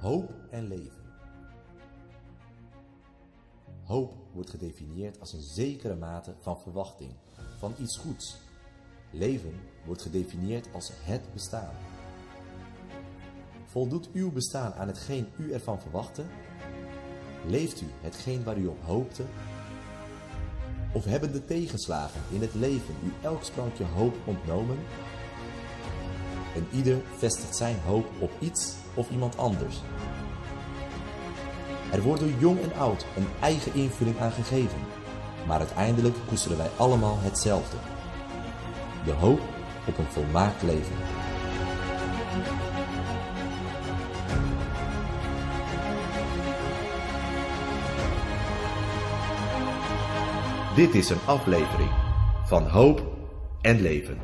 Hoop en leven. Hoop wordt gedefinieerd als een zekere mate van verwachting, van iets goeds. Leven wordt gedefinieerd als het bestaan. Voldoet uw bestaan aan hetgeen u ervan verwachtte? Leeft u hetgeen waar u op hoopte? Of hebben de tegenslagen in het leven u elk sprankje hoop ontnomen? En ieder vestigt zijn hoop op iets of iemand anders. Er wordt door jong en oud een eigen invulling aan gegeven, maar uiteindelijk koesteren wij allemaal hetzelfde: de hoop op een volmaakt leven. Dit is een aflevering van Hoop en Leven.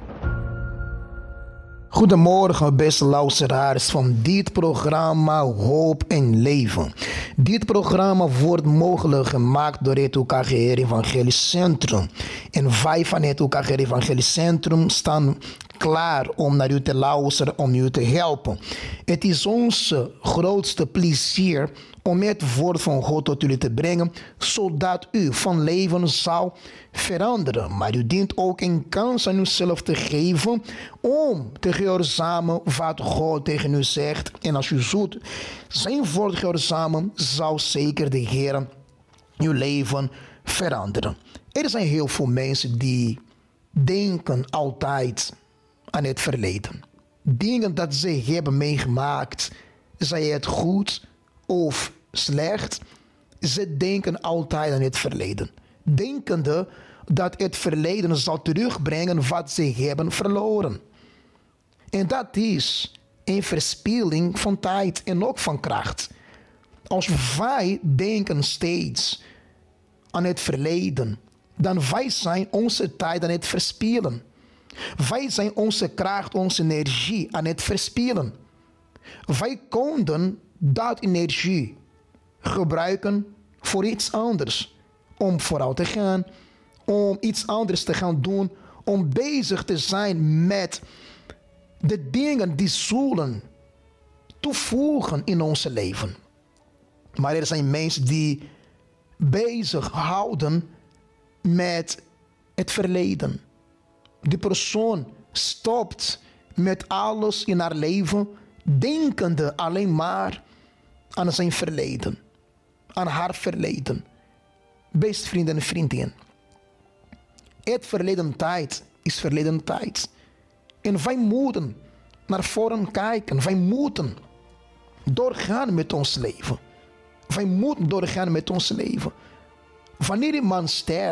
Goedemorgen, beste luisteraars van dit programma Hoop en Leven. Dit programma wordt mogelijk gemaakt door het UKG Evangelisch Centrum. En wij van het UKG Evangelisch Centrum staan klaar om naar u te luisteren, om u te helpen. Het is ons grootste plezier om het woord van God tot jullie te brengen, zodat u van leven zal veranderen. Maar u dient ook een kans aan uzelf te geven om te gehoorzamen wat God tegen u zegt. En als u zult zijn woord gehoorzamen, zal zeker de Heer uw leven veranderen. Er zijn heel veel mensen die denken altijd aan het verleden. Dingen dat ze hebben meegemaakt, zij het goed of slecht, ze denken altijd aan het verleden. Denkende dat het verleden zal terugbrengen wat ze hebben verloren. En dat is een verspilling van tijd en ook van kracht. Als wij denken steeds aan het verleden, dan wij zijn onze tijd aan het verspillen. Wij zijn onze kracht, onze energie aan het verspillen. Wij konden dat energie gebruiken voor iets anders. Om vooruit te gaan, om iets anders te gaan doen, om bezig te zijn met de dingen die zullen toevoegen in ons leven. Maar er zijn mensen die bezig houden met het verleden. Die persoon stopt met alles in haar leven, denkende alleen maar aan zijn verleden, aan haar verleden. Beste vrienden en vriendinnen, het verleden tijd is verleden tijd. En wij moeten naar voren kijken. Wij moeten doorgaan met ons leven. Wij moeten doorgaan met ons leven. Wanneer iemand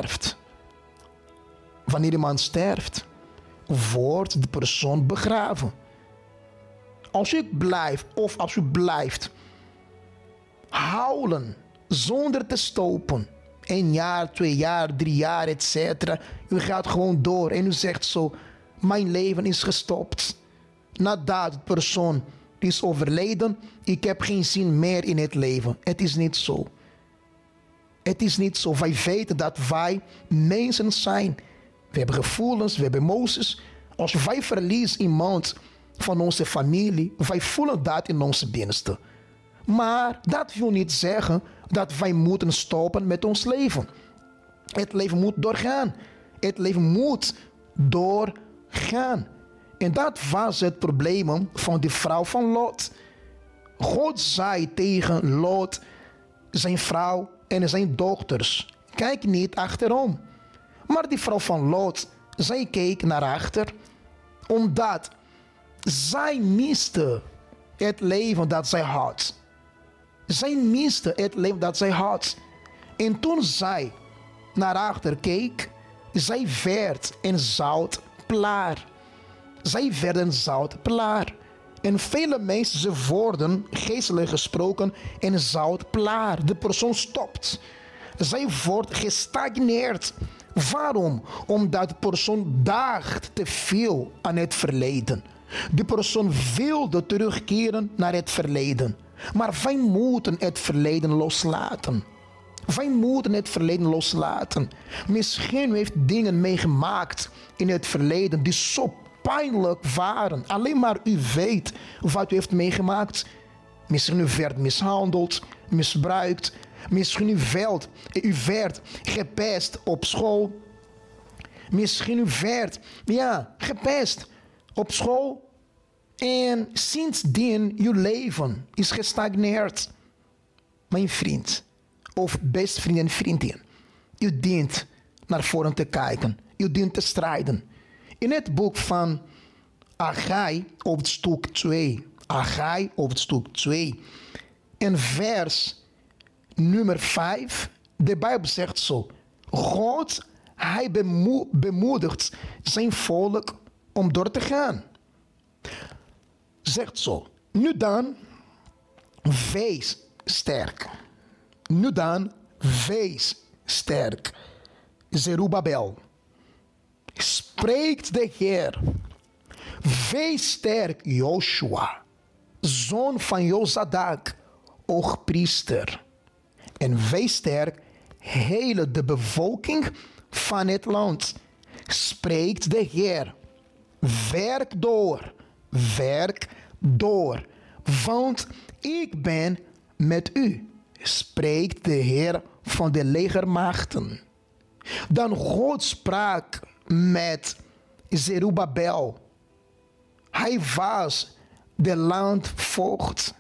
sterft, wordt de persoon begraven. Als ik blijf of als u blijft huilen zonder te stoppen, 1 jaar, 2 jaar, 3 jaar, etc. U gaat gewoon door en u zegt zo: mijn leven is gestopt. Nadat de persoon is overleden, ik heb geen zin meer in het leven. Het is niet zo. Het is niet zo. Wij weten dat wij mensen zijn. We hebben gevoelens, we hebben emoties. Als wij verliezen iemand van onze familie, wij voelen dat in onze binnenste. Maar dat wil niet zeggen dat wij moeten stoppen met ons leven. Het leven moet doorgaan. Het leven moet doorgaan. En dat was het probleem van die vrouw van Lot. God zei tegen Lot, zijn vrouw en zijn dochters: kijk niet achterom. Maar die vrouw van Lot, zij keek naar achter, omdat zij miste het leven dat zij had. Zij miste het leven dat zij had. En toen zij naar achter keek, zij werd een zoutplaar. Zij werden zoutplaar. En vele mensen, ze worden geestelijk gesproken een zoutplaar. De persoon stopt. Zij wordt gestagneerd. Waarom? Omdat de persoon dacht te veel aan het verleden. De persoon wilde terugkeren naar het verleden. Maar wij moeten het verleden loslaten. Wij moeten het verleden loslaten. Misschien heeft dingen meegemaakt in het verleden die zo pijnlijk waren. Alleen maar u weet wat u heeft meegemaakt. Misschien u werd mishandeld, misbruikt. Misschien u werd gepest op school. Misschien u werd, gepest op school. En sindsdien uw leven is gestagneerd. Mijn vriend of best vriend en vriendin. U dient naar voren te kijken. U dient te strijden. In het boek van Agai, hoofdstuk 2. Agai, hoofdstuk 2. En vers nummer 5. De Bijbel zegt zo. God, hij bemoedigt zijn volk om door te gaan. Zegt zo. Nu dan, wees sterk. Nu dan, wees sterk. Zerubabel. Spreekt de Heer. Wees sterk, Joshua, zoon van Jozadak, hoogpriester. En wees sterk, hele de bevolking van het land. Spreekt de Heer. Werk door, want ik ben met u. Spreekt de Heer van de legermachten. Dan God sprak met Zerubabel. Hij was de landvoogd.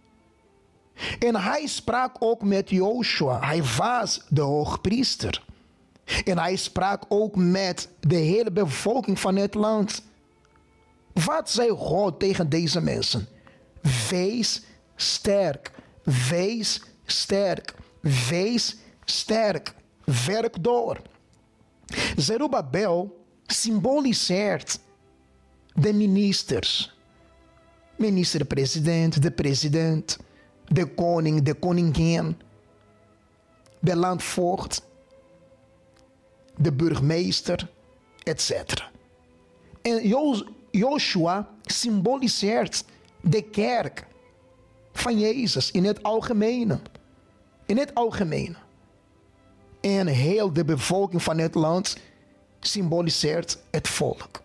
En hij sprak ook met Joshua. Hij was de hoogpriester. En hij sprak ook met de hele bevolking van het land. Wat zei God tegen deze mensen? Wees sterk. Wees sterk. Wees sterk. Werk door. Zerubabel symboliseert de ministers. Minister-president, de president, de koning, de koningin, de landvoogd, de burgemeester, etc. En Joshua symboliseert de kerk van Jezus in het algemene. In het algemene. En heel de bevolking van het land symboliseert het volk.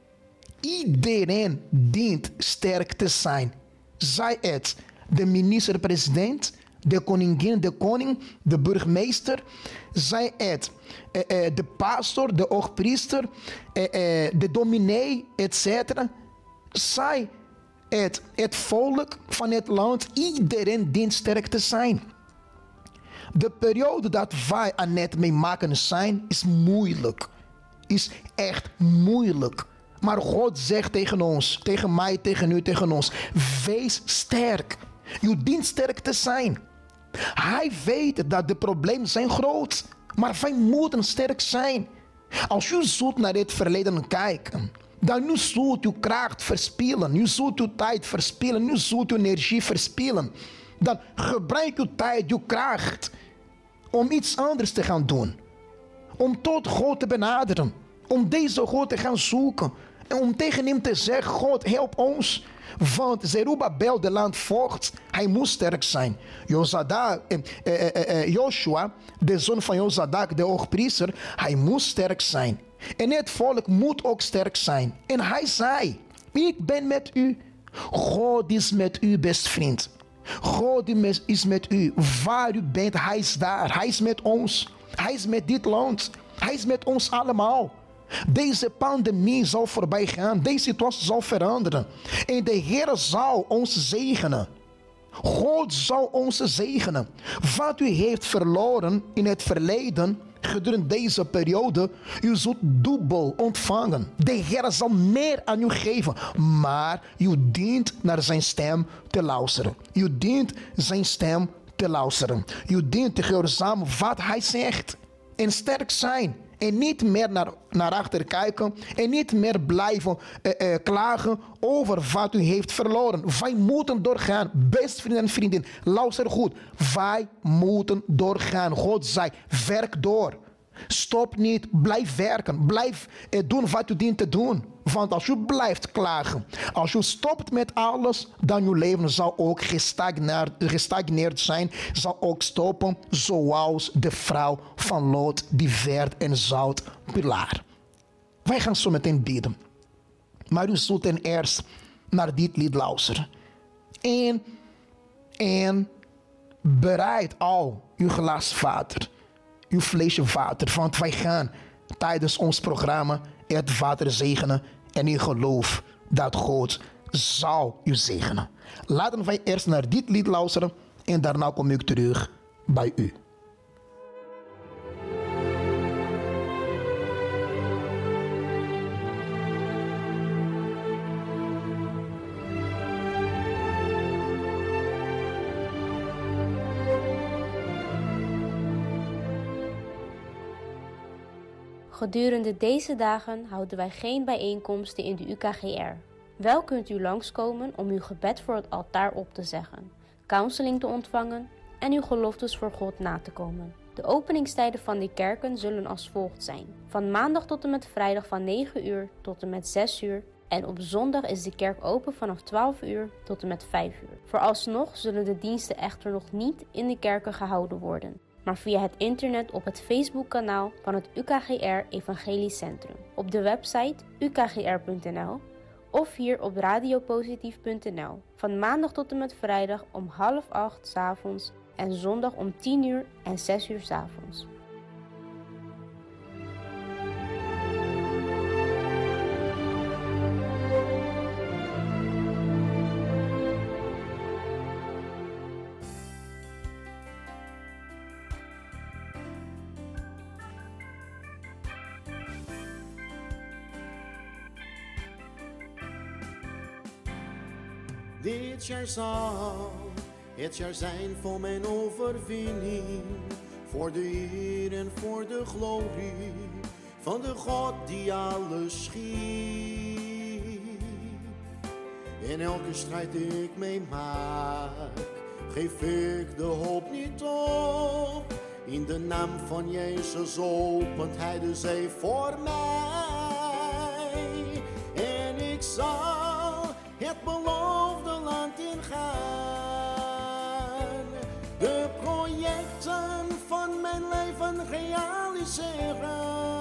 Iedereen dient sterk te zijn. Zij het de minister-president, de koningin, de koning, de burgemeester. Zij het de pastor, de hoogpriester, de dominee, etc. Zij het volk van het land. Iedereen dient sterk te zijn. De periode dat wij aan het meemaken zijn, is moeilijk. Is echt moeilijk. Maar God zegt tegen ons, tegen mij, tegen u, tegen ons. Wees sterk. Je dient sterk te zijn. Hij weet dat de problemen zijn groot. Maar wij moeten sterk zijn. Als je zult naar het verleden kijken, dan nu zult je kracht verspillen. Je zult je tijd verspillen. Je zult je energie verspillen. Dan gebruik je tijd, je kracht, om iets anders te gaan doen. Om tot God te benaderen. Om deze God te gaan zoeken. En om tegen hem te zeggen, God, help ons. Want Zerubabel, de landvoogd, hij moest sterk zijn. Joshua, de zoon van Jozadak, de hoogpriester, hij moest sterk zijn. En het volk moet ook sterk zijn. En hij zei, ik ben met u. God is met u, best vriend. God is met u. Waar u bent, hij is daar. Hij is met ons. Hij is met dit land. Hij is met ons allemaal. Deze pandemie zal voorbij gaan. Deze situatie zal veranderen. En de Heer zal ons zegenen. God zal ons zegenen. Wat u heeft verloren in het verleden, gedurende deze periode, u zult dubbel ontvangen. De Heer zal meer aan u geven. Maar u dient naar zijn stem te luisteren. U dient zijn stem te luisteren. U dient te gehoorzamen wat hij zegt. En sterk zijn. En niet meer naar achter kijken. En niet meer blijven klagen over wat u heeft verloren. Wij moeten doorgaan. Best vrienden en vriendin. Luister goed. Wij moeten doorgaan. God zei, werk door. Stop niet. Blijf werken. Blijf doen wat u dient te doen. Want als u blijft klagen. Als u stopt met alles. Dan uw leven zal ook gestagneerd zijn. Zal ook stoppen. Zoals de vrouw van Lot. Die werd en zout pilaar. Wij gaan zo meteen bidden. Maar u zult ten eerste naar dit lied luisteren. En En bereid al uw glas water, uw flesje water. Want wij gaan tijdens ons programma het water zegenen. En ik geloof dat God zal u zegenen. Laten wij eerst naar dit lied luisteren. En daarna kom ik terug bij u. Gedurende deze dagen houden wij geen bijeenkomsten in de UKGR. Wel kunt u langskomen om uw gebed voor het altaar op te zeggen, counseling te ontvangen en uw geloftes voor God na te komen. De openingstijden van die kerken zullen als volgt zijn. Van maandag tot en met vrijdag van 9 uur tot en met 6 uur. En op zondag is de kerk open vanaf 12 uur tot en met 5 uur. Vooralsnog zullen de diensten echter nog niet in de kerken gehouden worden, maar via het internet op het Facebookkanaal van het UKGR Evangelisch Centrum, op de website ukgr.nl of hier op radiopositief.nl. Van maandag tot en met vrijdag om 7:30 's avonds en zondag om 10 uur en 6 uur 's avonds. Dit jaar zal het jaar zijn voor mijn overwinning, voor de eer en voor de glorie van de God die alles schiep. In elke strijd die ik meemaak, geef ik de hoop niet op. In de naam van Jezus opent Hij de zee voor mij. En ik zal het beloofde land ingaan, de projecten van mijn leven realiseren.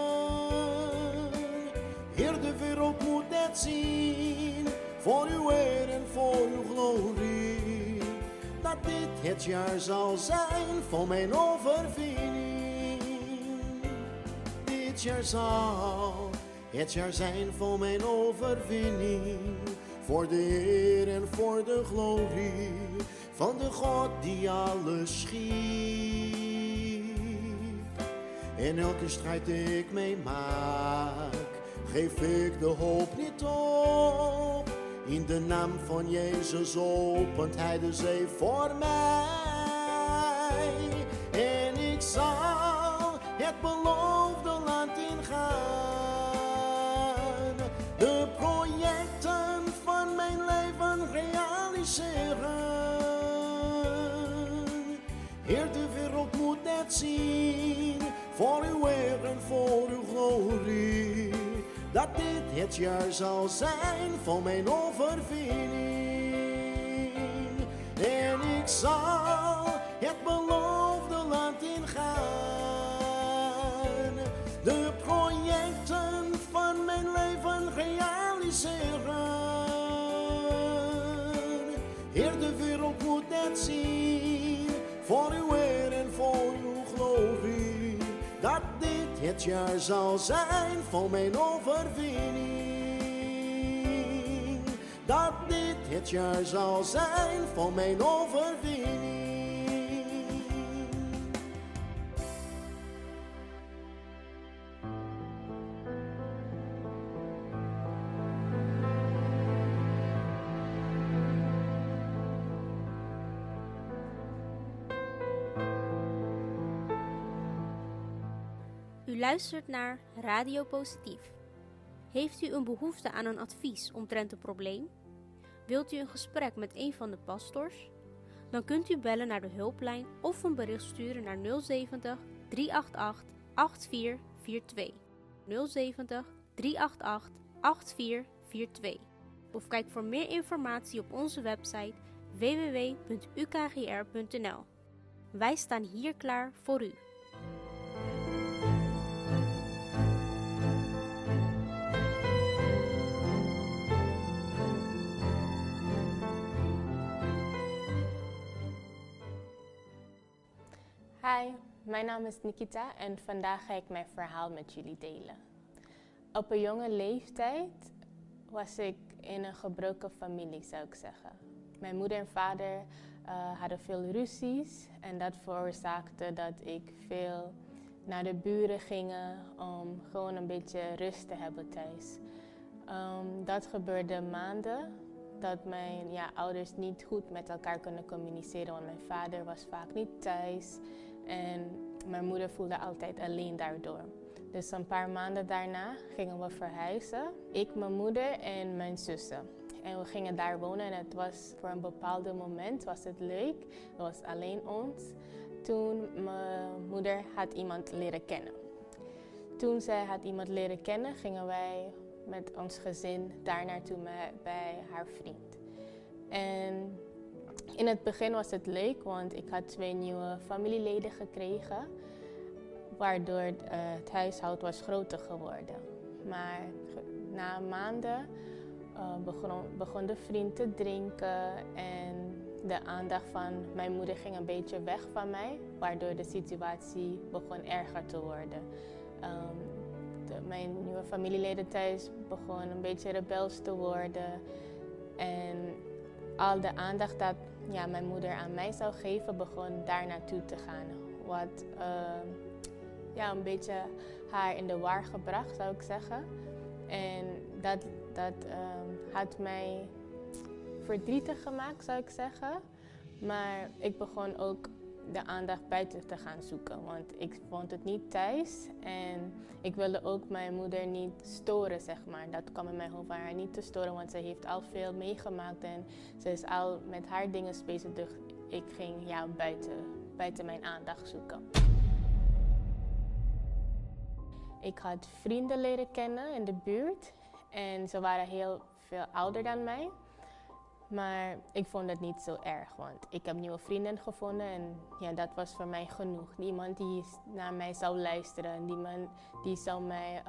Heer, de wereld moet het zien, voor uw eer en voor uw glorie, dat dit het jaar zal zijn voor mijn overwinning. Dit jaar zal het jaar zijn voor mijn overwinning, voor de eer en voor de glorie van de God die alles schiep. In elke strijd die ik meemaak, geef ik de hoop niet op. In de naam van Jezus opent Hij de zee voor mij. En ik zal het beloofde land ingaan, de projecten van mijn leven realiseren. Heer, de wereld moet het zien, voor uw eer en voor uw glorie, dat dit het jaar zal zijn van mijn overwinning. En ik zal het beloofde land ingaan, de projecten van mijn leven realiseren. Heer, de wereld moet het zien, voor uw eer en voor uw glorie, dat dit het jaar zal zijn van mijn overwinning. Dat dit het jaar zal zijn van mijn overwinning. U luistert naar Radio Positief. Heeft u een behoefte aan een advies omtrent een probleem? Wilt u een gesprek met een van de pastors? Dan kunt u bellen naar de hulplijn of een bericht sturen naar 070 388 8442. 070 388 8442. Of kijk voor meer informatie op onze website www.ukgr.nl. Wij staan hier klaar voor u. Hi, mijn naam is Nikita en vandaag ga ik mijn verhaal met jullie delen. Op een jonge leeftijd was ik in een gebroken familie, zou ik zeggen. Mijn moeder en vader hadden veel ruzies en dat veroorzaakte dat ik veel naar de buren ging om gewoon een beetje rust te hebben thuis. Dat gebeurde maanden dat mijn ouders niet goed met elkaar kunnen communiceren, want mijn vader was vaak niet thuis en mijn moeder voelde altijd alleen daardoor. Dus een paar maanden daarna gingen we verhuizen, ik, mijn moeder en mijn zussen. En we gingen daar wonen en het was voor een bepaald moment was het leuk. Het was alleen ons. Toen mijn moeder had iemand leren kennen. Toen zij had iemand leren kennen, gingen wij met ons gezin daar naartoe bij haar vriend. En in het begin was het leuk, want ik had 2 nieuwe familieleden gekregen, waardoor het huishouden was groter geworden. Maar na maanden begon de vriend te drinken en de aandacht van mijn moeder ging een beetje weg van mij, waardoor de situatie begon erger te worden. Mijn nieuwe familieleden thuis begonnen een beetje rebels te worden en al de aandacht dat mijn moeder aan mij zou geven begon daar naartoe te gaan. Wat een beetje haar in de war gebracht, zou ik zeggen. En dat had mij verdrietig gemaakt, zou ik zeggen. Maar ik begon ook de aandacht buiten te gaan zoeken, want ik vond het niet thuis. En ik wilde ook mijn moeder niet storen, zeg maar. Dat kwam in mijn hoofd aan haar niet te storen, want ze heeft al veel meegemaakt en ze is al met haar dingen bezig. Dus ik ging buiten mijn aandacht zoeken. Ik had vrienden leren kennen in de buurt en ze waren heel veel ouder dan mij. Maar ik vond het niet zo erg, want ik heb nieuwe vrienden gevonden en dat was voor mij genoeg. Iemand die naar mij zou luisteren, iemand die zou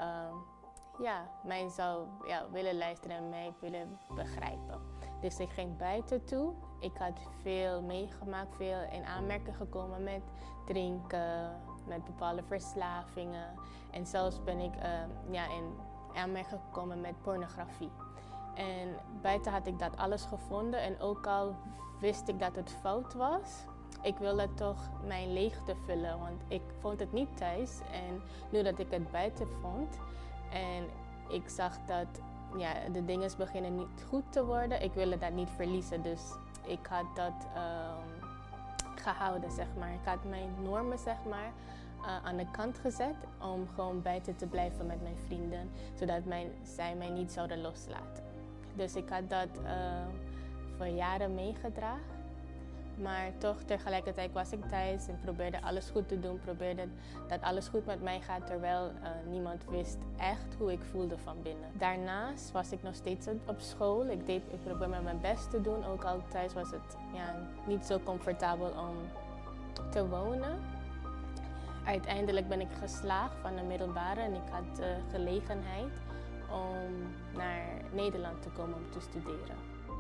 mij zou willen luisteren en mij willen begrijpen. Dus ik ging buiten toe. Ik had veel meegemaakt, veel in aanmerking gekomen met drinken, met bepaalde verslavingen. En zelfs ben ik in aanmerking gekomen met pornografie. En buiten had ik dat alles gevonden en ook al wist ik dat het fout was, ik wilde toch mijn leegte vullen, want ik vond het niet thuis. En nu dat ik het buiten vond en ik zag dat de dingen beginnen niet goed te worden, ik wilde dat niet verliezen. Dus ik had dat gehouden, zeg maar. Ik had mijn normen, zeg maar, aan de kant gezet om gewoon buiten te blijven met mijn vrienden, zodat zij mij niet zouden loslaten. Dus ik had dat voor jaren meegedragen. Maar toch tegelijkertijd was ik thuis en probeerde alles goed te doen. Probeerde dat alles goed met mij gaat, terwijl niemand wist echt hoe ik voelde van binnen. Daarnaast was ik nog steeds op school. Ik probeerde mijn best te doen. Ook al thuis was het niet zo comfortabel om te wonen. Uiteindelijk ben ik geslaagd van de middelbare en ik had de gelegenheid om naar Nederland te komen om te studeren.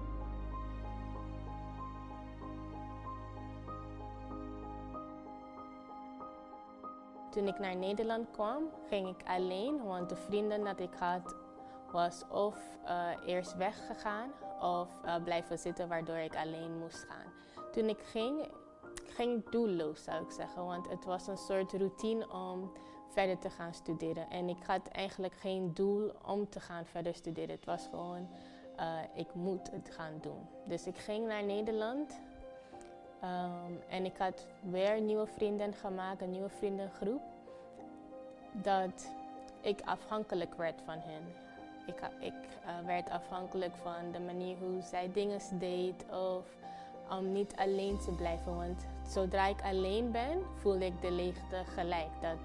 Toen ik naar Nederland kwam, ging ik alleen, want de vrienden dat ik had was of eerst weggegaan of blijven zitten, waardoor ik alleen moest gaan. Toen ik ging doelloos, zou ik zeggen, want het was een soort routine om verder te gaan studeren. En ik had eigenlijk geen doel om te gaan verder studeren. Het was gewoon, ik moet het gaan doen. Dus ik ging naar Nederland en ik had weer nieuwe vrienden gemaakt, een nieuwe vriendengroep. Dat ik afhankelijk werd van hen. Ik werd afhankelijk van de manier hoe zij dingen deed of om niet alleen te blijven. Want zodra ik alleen ben, voel ik de leegte gelijk. Dat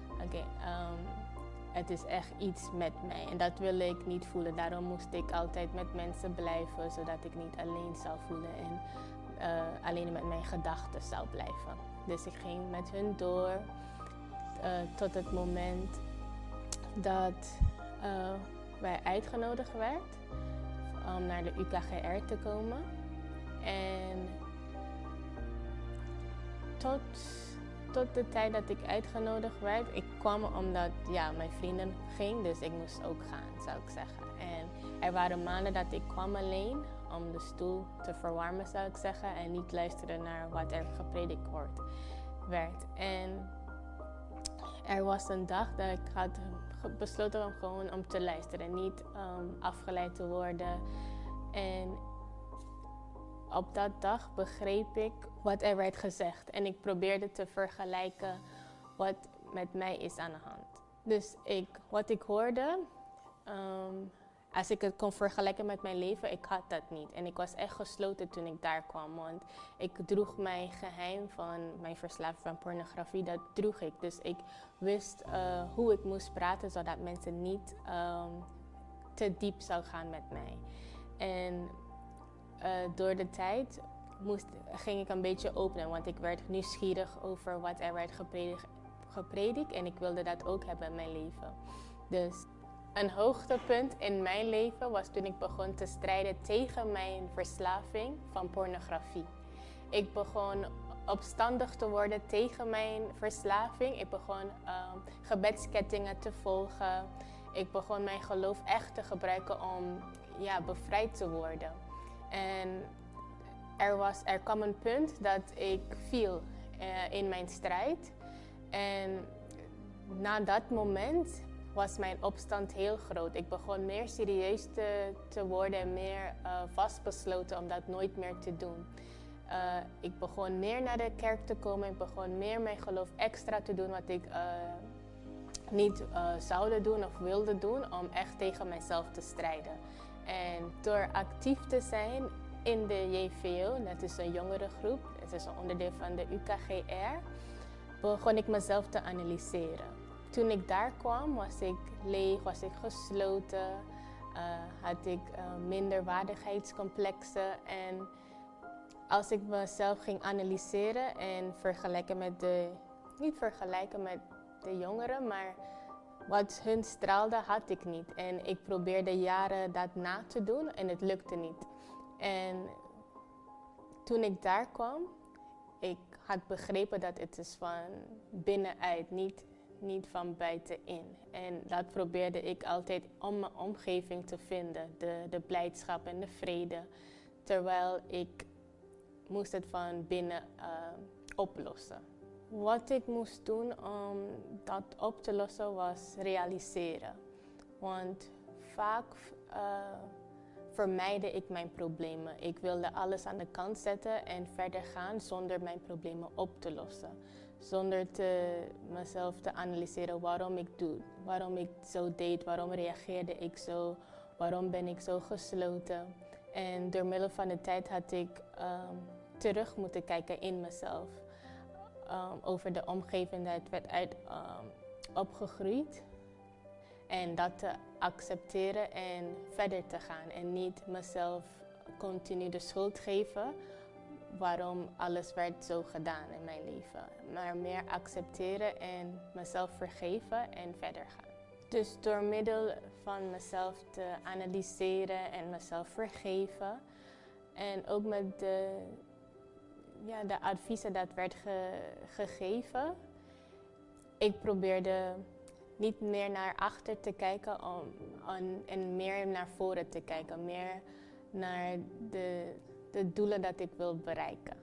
het is echt iets met mij en dat wil ik niet voelen. Daarom moest ik altijd met mensen blijven, zodat ik niet alleen zou voelen en alleen met mijn gedachten zou blijven. Dus ik ging met hun door tot het moment dat wij uitgenodigd werd om naar de UKGR te komen. En tot tot de tijd dat ik uitgenodigd werd. Ik kwam omdat mijn vrienden gingen, dus ik moest ook gaan, zou ik zeggen. En er waren maanden dat ik kwam alleen om de stoel te verwarmen, zou ik zeggen. En niet luisteren naar wat er gepredikt werd. En er was een dag dat ik had besloten om gewoon te luisteren, niet afgeleid te worden. En op dat dag begreep ik wat er werd gezegd. En ik probeerde te vergelijken wat met mij is aan de hand. Dus wat ik hoorde, als ik het kon vergelijken met mijn leven, ik had dat niet. En ik was echt gesloten toen ik daar kwam. Want ik droeg mijn geheim van mijn verslaving van pornografie, dat droeg ik. Dus ik wist hoe ik moest praten, zodat mensen niet te diep zou gaan met mij. En door de tijd ging ik een beetje openen, want ik werd nieuwsgierig over wat er werd gepredikt en ik wilde dat ook hebben in mijn leven. Dus een hoogtepunt in mijn leven was toen ik begon te strijden tegen mijn verslaving van pornografie. Ik begon opstandig te worden tegen mijn verslaving. Ik begon gebedskettingen te volgen. Ik begon mijn geloof echt te gebruiken om bevrijd te worden. En er kwam een punt dat ik viel in mijn strijd. En na dat moment was mijn opstand heel groot. Ik begon meer serieus te worden en meer vastbesloten om dat nooit meer te doen. Ik begon meer naar de kerk te komen. Ik begon meer mijn geloof extra te doen wat ik niet zouden doen of wilde doen om echt tegen mezelf te strijden. En door actief te zijn in de JVO, dat is een jongerengroep, dat is een onderdeel van de UKGR, begon ik mezelf te analyseren. Toen ik daar kwam was ik leeg, was ik gesloten, had ik minder waardigheidscomplexen. En als ik mezelf ging analyseren en niet vergelijken met de jongeren, maar wat hun straalde had ik niet. En ik probeerde jaren dat na te doen en het lukte niet. En toen ik daar kwam, ik had begrepen dat het is van binnenuit, niet van buitenin. En dat probeerde ik altijd om mijn omgeving te vinden, de blijdschap en de vrede. Terwijl ik moest het van binnen oplossen. Wat ik moest doen om dat op te lossen was realiseren. Want vaak vermijdde ik mijn problemen. Ik wilde alles aan de kant zetten en verder gaan zonder mijn problemen op te lossen. Zonder mezelf te analyseren waarom ik doe, waarom ik zo deed, waarom reageerde ik zo, waarom ben ik zo gesloten. En door middel van de tijd had ik terug moeten kijken in mezelf. Over de omgeving dat werd opgegroeid. En dat te accepteren en verder te gaan. En niet mezelf continu de schuld geven waarom alles werd zo gedaan in mijn leven. Maar meer accepteren en mezelf vergeven en verder gaan. Dus door middel van mezelf te analyseren en mezelf vergeven. En ook met de adviezen dat werd gegeven. Ik probeerde niet meer naar achter te kijken en meer naar voren te kijken. Meer naar de doelen dat ik wil bereiken.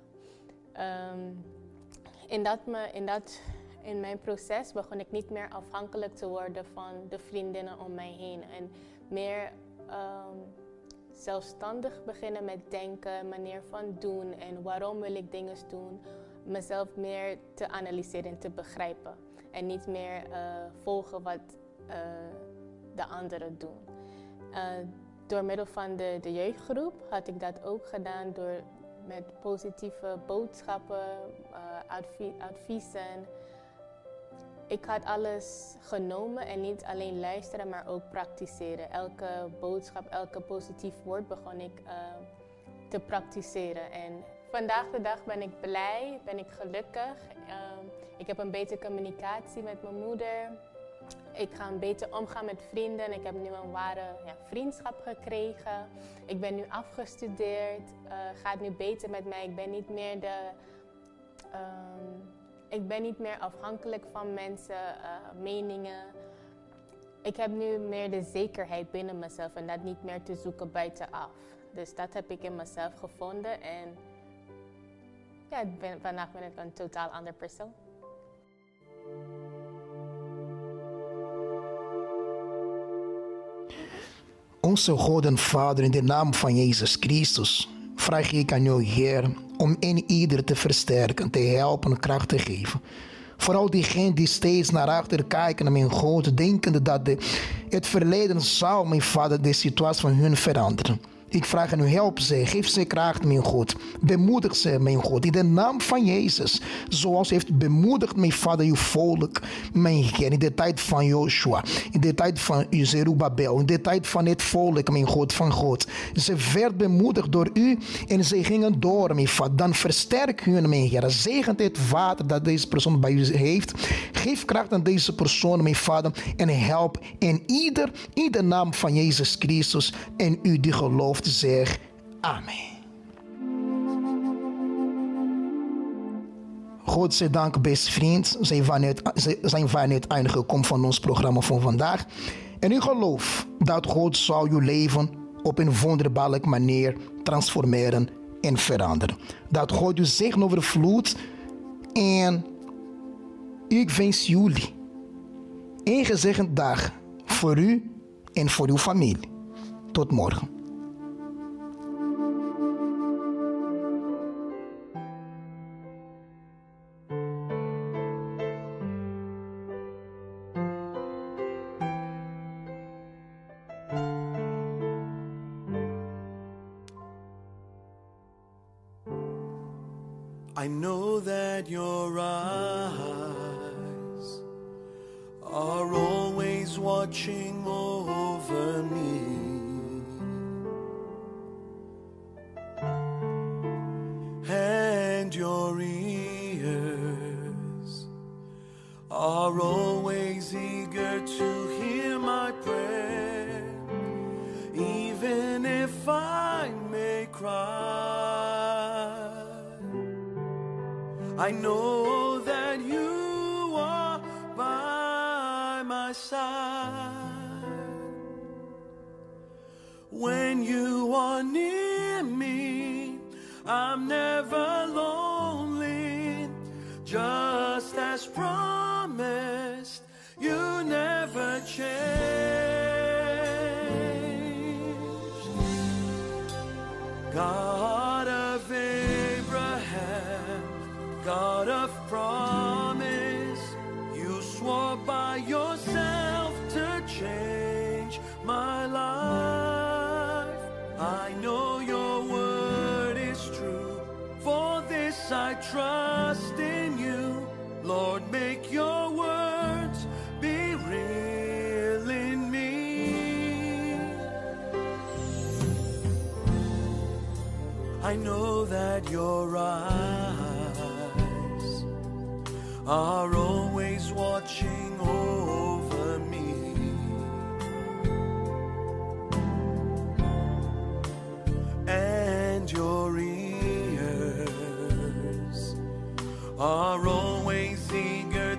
In mijn proces begon ik niet meer afhankelijk te worden van de vriendinnen om mij heen. En meer zelfstandig beginnen met denken, manier van doen en waarom wil ik dingen doen. Mezelf meer te analyseren en te begrijpen. En niet meer volgen wat de anderen doen. Door middel van de jeugdgroep had ik dat ook gedaan door met positieve boodschappen, adviezen. Ik had alles genomen en niet alleen luisteren, maar ook praktiseren. Elke boodschap, elke positief woord begon ik te praktiseren. En vandaag de dag ben ik blij, ben ik gelukkig. Ik heb een betere communicatie met mijn moeder. Ik ga beter omgaan met vrienden. Ik heb nu een ware vriendschap gekregen. Ik ben nu afgestudeerd. Gaat nu beter met mij. Ik ben niet meer Ik ben niet meer afhankelijk van mensen, meningen. Ik heb nu meer de zekerheid binnen mezelf en dat niet meer te zoeken buitenaf. Dus dat heb ik in mezelf gevonden en ja, vandaag ben ik een totaal ander persoon. Onze God en Vader, in de naam van Jezus Christus, vraag ik aan jou, Heer, om in ieder te versterken, te helpen, kracht te geven. Vooral diegenen die steeds naar achter kijken, mijn God, denkende dat het verleden zal, mijn Vader, de situatie van hun veranderen. Ik vraag aan u, help ze, geef ze kracht, mijn God. Bemoedig ze, mijn God, in de naam van Jezus. Zoals u heeft bemoedigd, mijn Vader, uw volk, mijn Heer, in de tijd van Joshua, in de tijd van Zerubabel, in de tijd van het volk, mijn God, van God. Ze werd bemoedigd door u en ze gingen door, mijn Vader. Dan versterk hun, mijn Heer. Zegent het water dat deze persoon bij u heeft. Geef kracht aan deze persoon, mijn Vader, en help in ieder naam van Jezus Christus en u die gelooft. Zeg amen. God zij dank, beste vriend. Zijn van het einde gekomen van ons programma van vandaag. En u gelooft dat God zal uw leven op een wonderbaarlijke manier transformeren en veranderen. Dat God u zegen overvloedt. En ik wens jullie een gezegend dag voor u en voor uw familie. Tot morgen. I know that your eyes are always watching over me, and your ears are always eager to hear my prayer, even if I may cry. I know that you are by my side. When you are near me, I'm never lonely. Just as promised, you never change. God of Abraham, God of promise, you swore by yourself to change my life. I know your word is true, for this I trust in you. Lord, make your words be real in me. I know that your eyes are always watching over me, and your ears are always eager